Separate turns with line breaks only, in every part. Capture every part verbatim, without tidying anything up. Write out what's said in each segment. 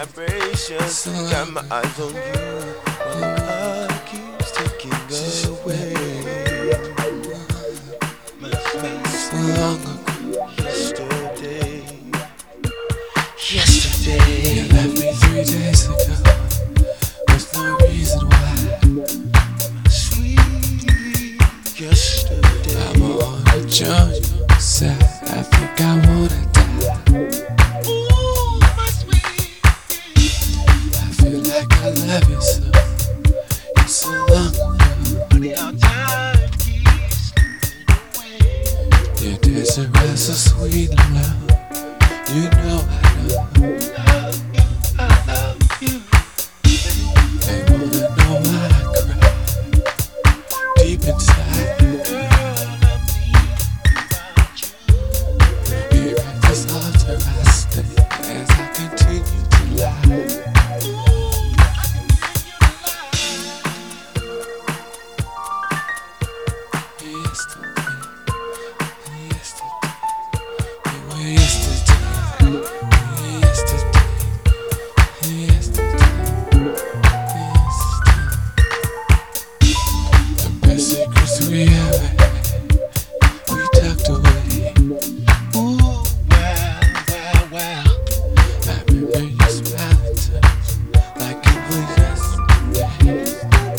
vibrations. Got my eyes on you. My heart keeps taking away. My space long ago. Yesterday. Yesterday.
You left me three days ago. With no reason why.
My sweet yesterday.
I'm on a journey. Sad. I think I wanna die.
Ooh, my sweet.
I feel like I love you so. It's so long ago.
Funny how time keeps slipping away.
Your days are real so sweet and low. You know I know.
I love you.
They wanna know why I cry deep inside. Here at this altar I stay as I continue to lie. Yesterday, yesterday, you were yesterday, yesterday, yesterday, yesterday. The best secrets we ever had, we tucked away.
Ooh, wow, wow, wow.
I remember your smiling touch, like it was yesterday.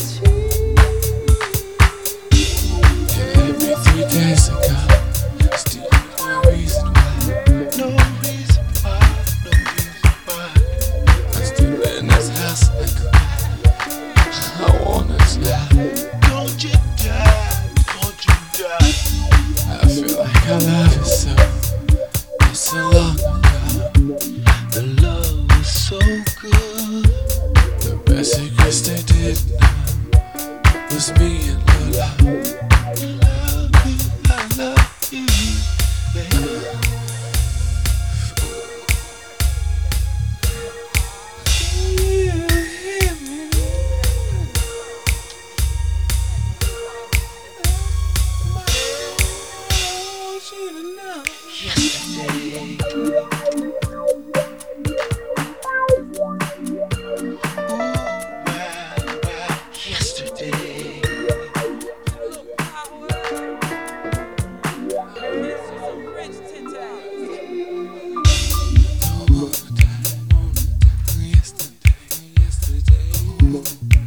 You left me three days ago, still no reason why.
No reason why, no reason why.
I'm still in this house I cry. I wanna die.
Don't you die, don't you die.
I feel like I love you so. It's so long ago.
The love was so good.
The best secrets they didn't know was me and Lola.
I love you, I love you, baby. Yesterday. Ooh, wow, wow, yesterday.
Don't wanna die, wanna die. Yesterday, yesterday. Oh,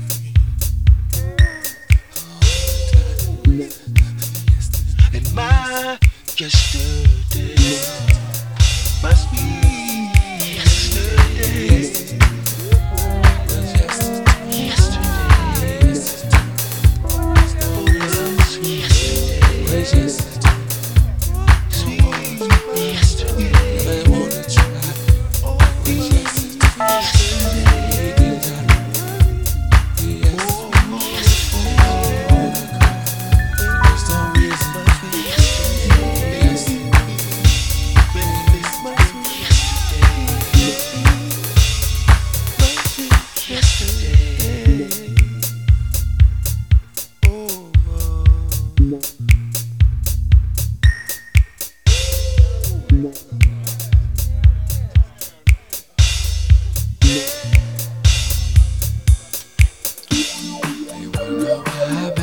yesterday.
And my yesterday must be yesterday. Yesterday. Sweet yesterday.
I wanna try.
Oh,
There's no reason. You wanna know why I